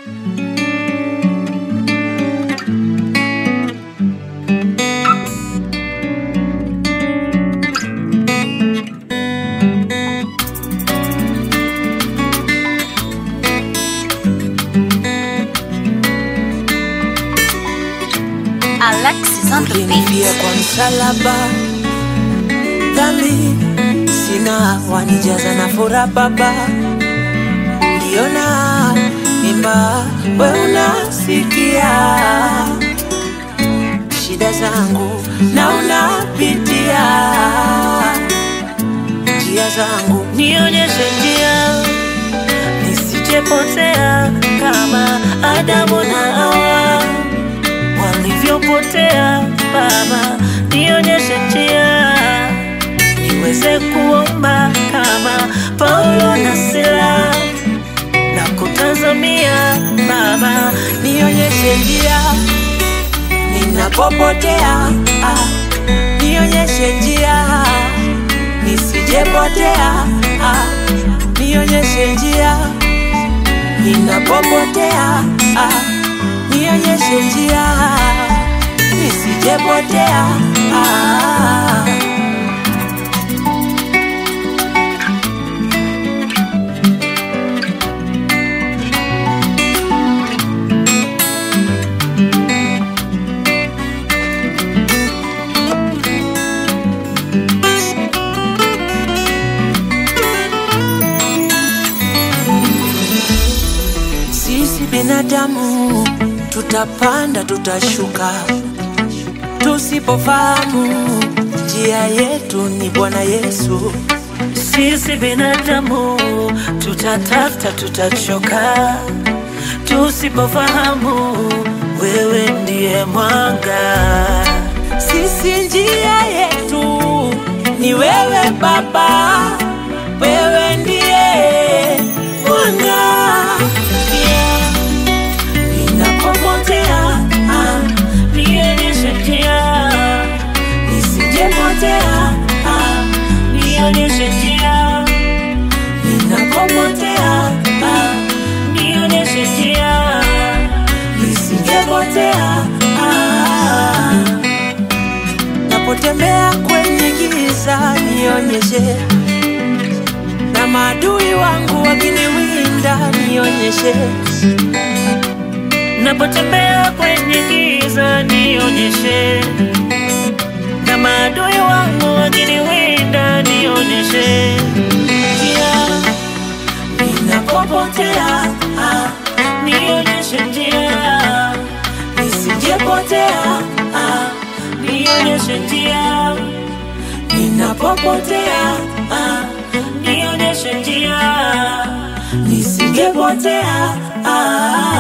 Ulinifia kwa msalaba, dhambi sina, wanijaza na furaha Baba. Ndio na imba, wewe unasikia shida zangu na unapitia njia zangu. Nionyeshe njia nisijepotea kama Adamu na Hawa walivyopotea Baba. Nionyeshe njia niweze kuomba kama Paulo na Sila na kutazamia Baba. Nionyeshe njia ninapopotea, nionyeshe njia nisijepotea, nionyeshe njia ninapopotea, nionyeshe njia nisijepotea. Sisi binadamu tutapanda tutashuka, tusipofahamu njia yetu ni Bwana Yesu. Sisi binadamu tutatafuta tutachoka, tusipofahamu wewe ndiye mwanga. Sisi njia yetu ni wewe Baba, wewe ndiye mwanga. Ninapopotea nionyeshe njia nisijepotea, nionyeshe njia ninapopotea, nionyeshe njia nisijepotea. Napotembea kwenye giza nionyeshe, na maadui wangu wakiniwinda nionyeshe. Napotembea kwenye giza nionyeshe, na maadui wangu wakiniwinda nionyeshe. Njia ninapopotea nionyeshe njia nisijepotea, nionyeshe njia ninapopotea, nionyeshe njia nisijepotea.